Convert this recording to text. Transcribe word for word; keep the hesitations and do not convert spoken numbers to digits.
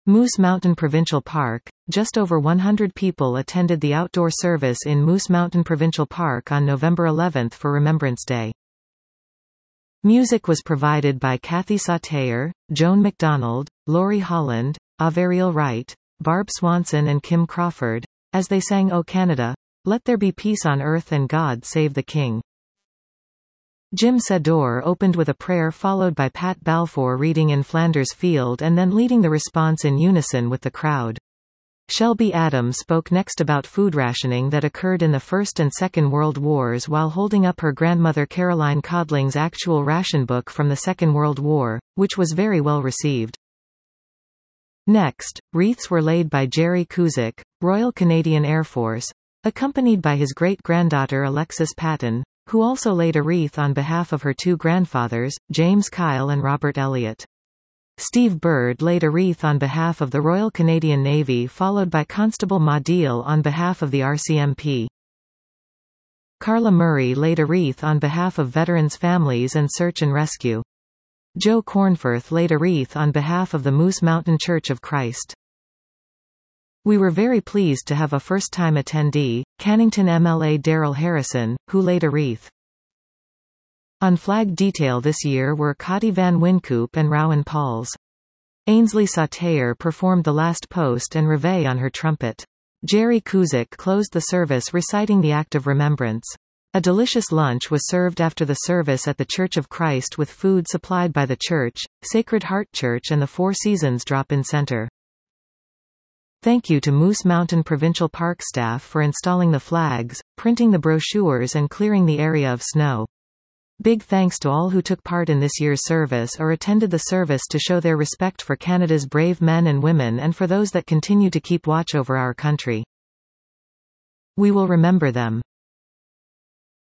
Moose Mountain Provincial Park. Just over one hundred people attended the outdoor service in Moose Mountain Provincial Park on November eleventh for Remembrance Day. Music was provided by Kathy Sauter, Joan McDonald, Laurie Holland, Averill Wright, Barb Swanson and Kim Crawford, as they sang O Canada, Let There Be Peace on Earth and God Save the King. Jim Sedor opened with a prayer followed by Pat Balfour reading In Flanders Field and then leading the response in unison with the crowd. Shelby Adams spoke next about food rationing that occurred in the First and Second World Wars while holding up her grandmother Caroline Codling's actual ration book from the Second World War, which was very well received. Next, wreaths were laid by Jerry Cusick, Royal Canadian Air Force, accompanied by his great-granddaughter Alexis Patton, who also laid a wreath on behalf of her two grandfathers, James Kyle and Robert Elliott. Steve Bird laid a wreath on behalf of the Royal Canadian Navy followed by Constable Ma Deal on behalf of the R C M P. Carla Murray laid a wreath on behalf of veterans' families and search and rescue. Joe Cornforth laid a wreath on behalf of the Moose Mountain Church of Christ. We were very pleased to have a first-time attendee, Cannington M L A Darrell Harrison, who laid a wreath. On flag detail this year were Cotty Van Winkoop and Rowan Pauls. Ainsley Sauter performed the last post and reveille on her trumpet. Jerry Cusick closed the service reciting the Act of Remembrance. A delicious lunch was served after the service at the Church of Christ with food supplied by the church, Sacred Heart Church and the Four Seasons Drop-In Center. Thank you to Moose Mountain Provincial Park staff for installing the flags, printing the brochures and clearing the area of snow. Big thanks to all who took part in this year's service or attended the service to show their respect for Canada's brave men and women and for those that continue to keep watch over our country. We will remember them.